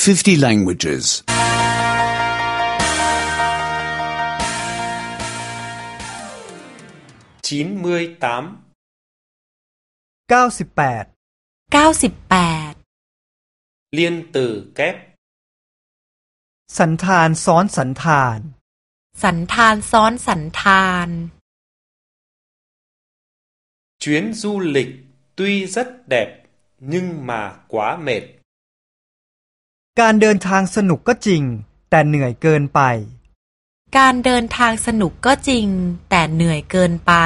50 languages. 98 98 Liên từ kép สันธานซ้อนสันธานสันธานซ้อนสันธาน Chuyến du lịch tuy rất đẹp nhưng mà quá mệt. การเดินทางสนุกก็จริงแต่เหนื่อยเกินไปการเดินทางสนุกก็จริงแต่เหนื่อยเกินไป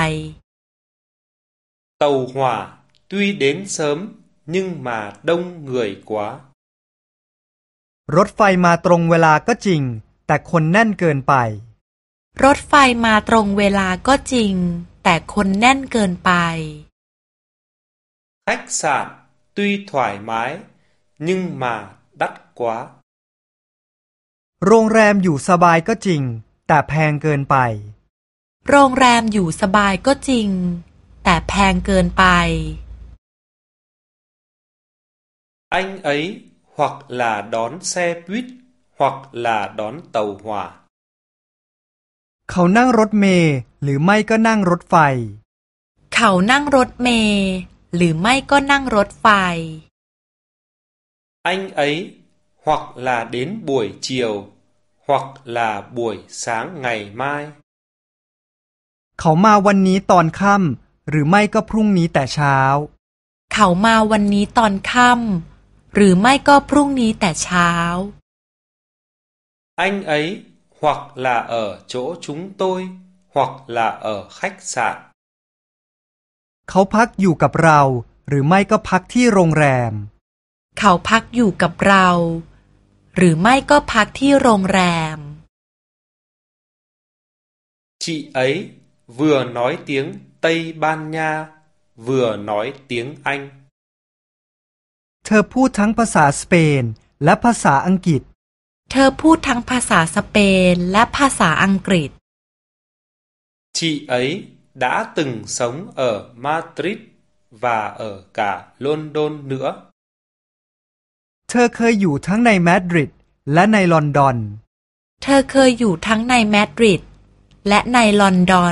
Tàu hỏa tuy đến sớm nhưng mà đông người quá. รถไฟมาตรงเวลาก็จริงแต่คนแน่นเกินไปรถไฟมาตรงเวลาก็จริงแต่คนแน่นเกินไป Khách sạn tuy thoải mái nhưng mà đắt quá. โรงแรมอยู่สบายก็จริงแต่แพงเกินไปโรงแรมอยู่สบายก็จริงแต่แพงเกินไป Anh ấy hoặc là đón xe buýt hoặc là đón tàu hỏa. เขานั่งรถเมล์หรือไม่ก็นั่งรถไฟเขานั่งรถเมล์หรือไม่ก็นั่งรถไฟ Anh ấy hoặc là đến buổi chiều hoặc là buổi sáng ngày mai. เขามาวันนี้ตอนค่ำหรือไม่ก็พรุ่งนี้แต่เช้าเขามาวันนี้ตอนค่ำหรือไม่ก็พรุ่งนี้แต่เช้า Anh ấy hoặc là ở chỗ chúng tôi hoặc là ở khách sạn. เขาพักอยู่กับเราหรือไม่ก็พักที่โรงแรมเขาพักอยู่กับเราหรือไม่ก็พักที่โรงแรม Chị ấy vừa nói tiếng Tây Ban Nha vừa nói tiếng Anh. เธอพูดทั้งภาษาสเปนและภาษาอังกฤษเธอพูดทั้งภาษาสเปนและภาษาอังกฤษ Chị ấy đã từng sống ở Madrid và ở cả London nữa. เธอเคยอยู่ทั้งในมาดริดและในลอนดอนเธอเคยอยู่ทั้งในมาดริดและในลอนดอน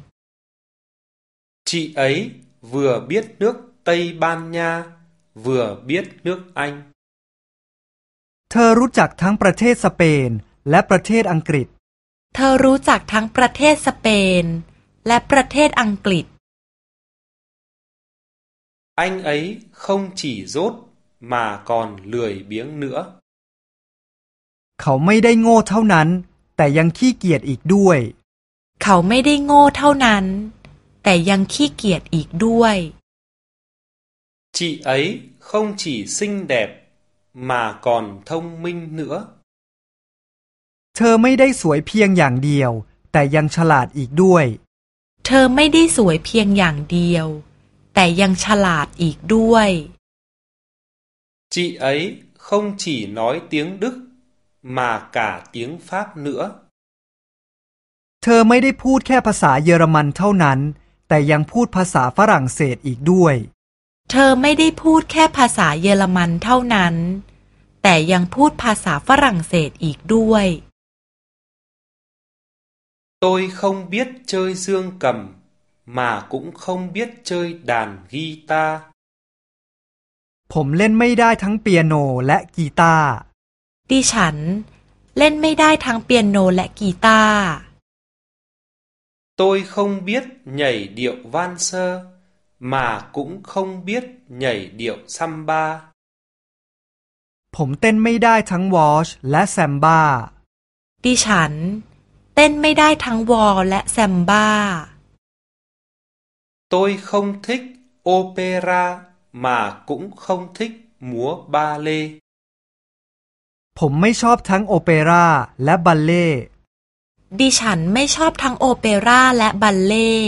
Chị ấy vừa biết nước Tây Ban Nha vừa biết nước Anh. เธอรู้จักทั้งประเทศสเปนและประเทศอังกฤษเธอรู้จักทั้งประเทศสเปนและประเทศอังกฤษ Anh ấy không chỉ dốt mà còn lười biếng nữa. เขาไม่ได้โง่เท่านั้นแต่ยังขี้เกียจอีกด้วยเขาไม่ได้โง่เท่านั้นแต่ยังขี้เกียจอีกด้วย Chị ấy không chỉ xinh đẹp mà còn thông minh nữa. เธอไม่ได้สวยเพียงอย่างเดียวแต่ยังฉลาดอีกด้วยเธอไม่ได้สวยเพียงอย่างเดียวแต่ยังฉลาดอีกด้วย Chị ấy không chỉ nói tiếng Đức mà cả tiếng Pháp nữa. เธอไม่ได้พูดแค่ภาษาเยอรมันเท่านั้นแต่ยังพูดภาษาฝรั่งเศสอีกด้วยเธอไม่ได้พูดแค่ภาษาเยอรมันเท่านั้นแต่ยังพูดภาษาฝรั่งเศสอีกด้วย Tôi không biết chơi dương cầm mà cũng không biết chơi đàn guitar. ผมเล่นไม่ได้ทั้งเปียโนและกีตาร์ดิฉันเล่นไม่ได้ทั้งเปียโนและกีตาร์ Tôi không biết nhảy điệu valser mà cũng không biết nhảy điệu samba. ผมเต้นไม่ได้ทั้งวอชและแซมบ้าดิฉันเต้นไม่ได้ทั้งวอลและแซมบ้า Tôi không thích opera mà cũng không thích múa ballet. ผมไม่ชอบทั้งโอเปร่าและบัลเล่ต์ดิฉันไม่ชอบทั้งโอเปร่าและบัลเล่ต์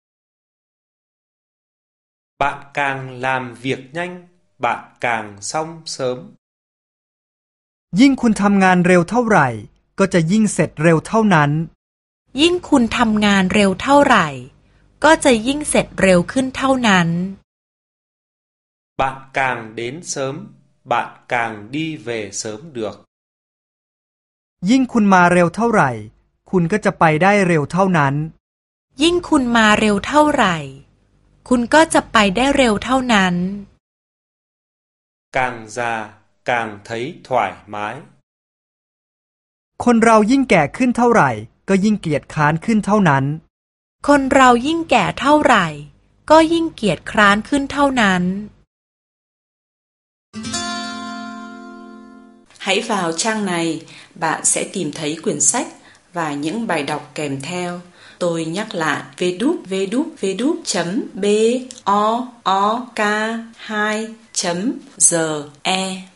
Bạn càng làm việc nhanh, bạn càng xong sớm. ยิ่งคุณทำงานเร็วเท่าไหร่ก็จะยิ่งเสร็จเร็วเท่านั้นยิ่งคุณทำงานเร็วเท่าไหร่ก็จะยิ่งเสร็จเร็วขึ้นเท่านั้น Bạn càng đến sớm, bạn càng đi về sớm được. ยิ่งคุณมาเร็วเท่าไหร่ คุณก็จะไปได้เร็วเท่านั้นยิ่งคุณมาเร็วเท่าไหร่ คุณก็จะไปได้เร็วเท่านั้น Càng già càng thấy thoải mái. คนเรายิ่งแก่ขึ้นเท่าไหร่ ก็ยิ่งเกียจคร้านขึ้นเท่านั้นคนเรายิ่งแก่เท่าไหร่ ก็ยิ่งเกียจคร้านขึ้นเท่านั้น Hãy vào trang này, bạn sẽ tìm thấy quyển sách và những bài đọc kèm theo. Tôi nhắc lại www.book2.ge